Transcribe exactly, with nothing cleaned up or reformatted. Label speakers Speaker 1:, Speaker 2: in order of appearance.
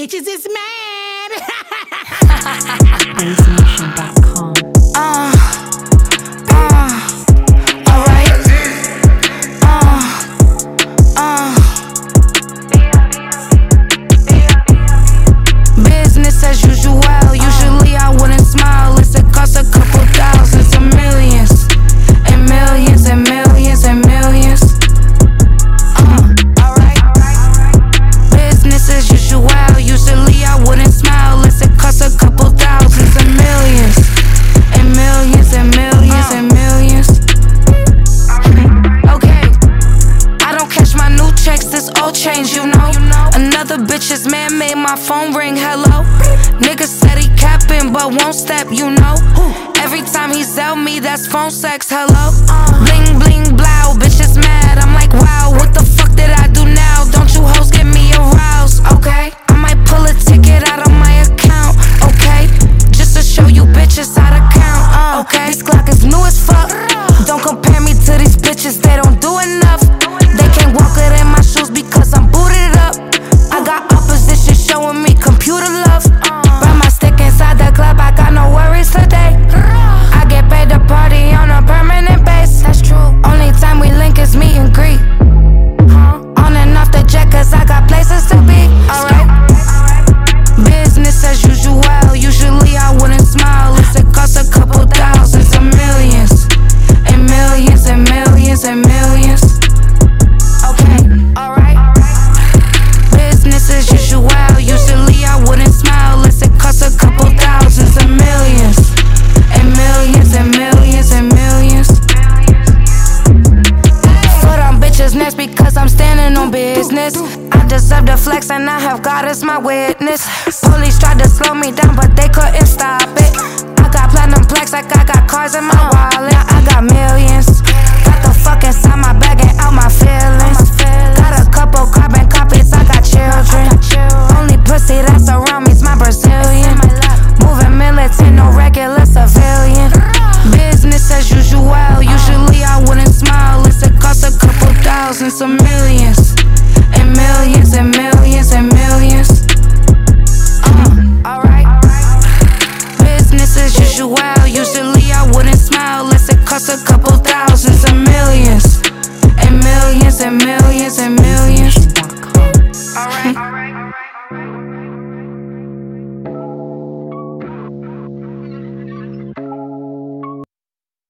Speaker 1: bitches is mad.
Speaker 2: Bass Nation dot com.
Speaker 3: Uh, uh, alright. Uh, uh. Business as usual. Usually I wouldn't smile. It's it cost a couple thousands of millions. And millions and millions and millions. Uh, alright. Business as usual. Usually I wouldn't smile. It's it cost a couple thousands of millions. And millions and millions and millions. Okay, I don't catch my new checks, this old change, you know. Another bitch's man made my phone ring, hello. Nigga said he capping but won't step, you know. Every time he sell me, that's phone sex, hello. Bling bling blow, bitch is mad. I'm like, wow, what the fuck did I do now? Don't you hoes get me aroused, okay? I might pull a ticket out of my account, okay? Just to show you bitches how to count, uh, okay? This clock is new as fuck. Don't compare me to these bitches, they don't do enough. They can't walk it in my shoes because I'm booted up. I got opposition showing me computer love. Burn my stick inside the club, I got no worries today. I get paid to party on a permanent base. That's true. Only time we link is meet and greet. On and off the jet cause I got places to be. Alright. Business as usual. Usually I wouldn't smile. It's it cost a couple thousands of millions. And millions and millions and millions. Okay, alright. Business as usual. Usually I wouldn't smile. It's it cost a couple thousands of millions. And millions and millions and millions. Foot on bitches' necks because I'm standing on business. I deserve the flex and I have God as my witness. Police tried to slow me down but they couldn't stop it. I got platinum plaques like I got cars in my wallet. I got millions. Got the fuck inside my bag and out my feelings. Got a couple carbon copies, I got children. Only pussy that's around me's my Brazilian. Moving militant, no regular civilian. Business as usual. Usually I wouldn't smile. It's it cost a couple thousands of millions. And millions and millions and millions. Uh, alright. Business as usual. Usually I wouldn't smile. Unless it cost a couple thousands of millions. And millions and millions and millions.
Speaker 2: Bass Nation dot com.
Speaker 3: Alright.